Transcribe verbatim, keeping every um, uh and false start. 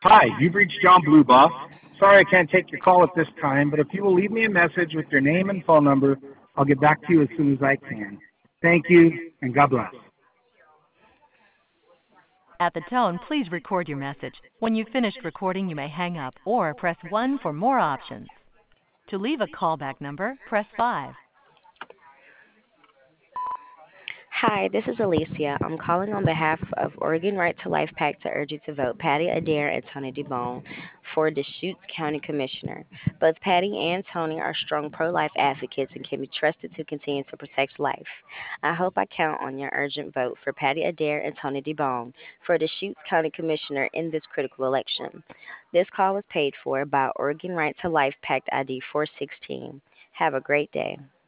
Hi, you've reached John Blueboff. Sorry I can't take your call at this time, but if you will leave me a message with your name and phone number, I'll get back to you as soon as I can. Thank you, and God bless. At the tone, please record your message. When you've finished recording, you may hang up or press one for more options. To leave a callback number, press five. Hi, this is Alicia. I'm calling on behalf of Oregon Right to Life PAC to urge you to vote Patty Adair and Tony DuBone for Deschutes County Commissioner. Both Patty and Tony are strong pro-life advocates and can be trusted to continue to protect life. I hope I count on your urgent vote for Patty Adair and Tony DuBone for Deschutes County Commissioner in this critical election. This call was paid for by Oregon Right to Life PAC I D four sixteen. Have a great day.